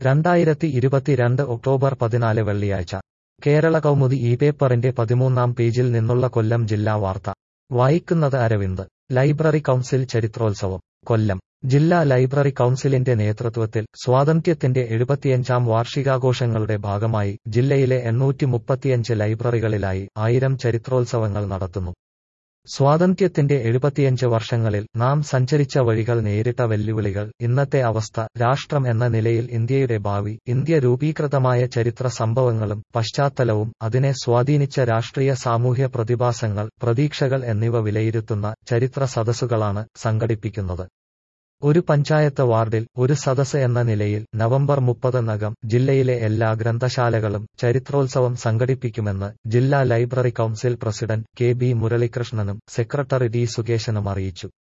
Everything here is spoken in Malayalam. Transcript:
2022 ഒക്ടോബർ 14 വെള്ളിയാഴ്ച കേരള കൗമുദി ഈ പേപ്പറിന്റെ 13-ാം പേജിൽ നിന്നുള്ള കൊല്ലം ജില്ലാ വാർത്ത വായിക്കുന്നത് അരവിന്ദ്. ലൈബ്രറി കൗൺസിൽ ചരിത്രോത്സവം. കൊല്ലം ജില്ലാ ലൈബ്രറി കൗൺസിലിന്റെ നേതൃത്വത്തിൽ സ്വാതന്ത്ര്യത്തിന്റെ 75-ാം വാർഷികാഘോഷങ്ങളുടെ ഭാഗമായി ജില്ലയിലെ 835 ലൈബ്രറികളിലായി 1000 ചരിത്രോത്സവങ്ങൾ നടത്തുന്നു. സ്വാതന്ത്ര്യത്തിന്റെ 75 വർഷങ്ങളിൽ നാം സഞ്ചരിച്ച വഴികൾ, നേരിട്ട വെല്ലുവിളികൾ, ഇന്നത്തെ അവസ്ഥ, രാഷ്ട്രം എന്ന നിലയിൽ ഇന്ത്യയുടെ ഭാവി, ഇന്ത്യ രൂപീകൃതമായ ചരിത്ര സംഭവങ്ങളും പശ്ചാത്തലവും അതിനെ സ്വാധീനിച്ച രാഷ്ട്രീയ സാമൂഹ്യ പ്രതിഭാസങ്ങൾ, പ്രതീക്ഷകൾ എന്നിവ വിലയിരുത്തുന്ന ചരിത്ര സദസ്സുകളാണ് സംഘടിപ്പിക്കുന്നത്. ഒരു പഞ്ചായത്ത് വാർഡിൽ ഒരു സദസ്സ് എന്ന നിലയിൽ നവംബർ 30-നകം ജില്ലയിലെ എല്ലാ ഗ്രന്ഥശാലകളും ചരിത്രോത്സവം സംഘടിപ്പിക്കുമെന്ന് ജില്ലാ library council president K. B. മുരളീകൃഷ്ണനും സെക്രട്ടറി ഡി. സുകേശനും അറിയിച്ചു.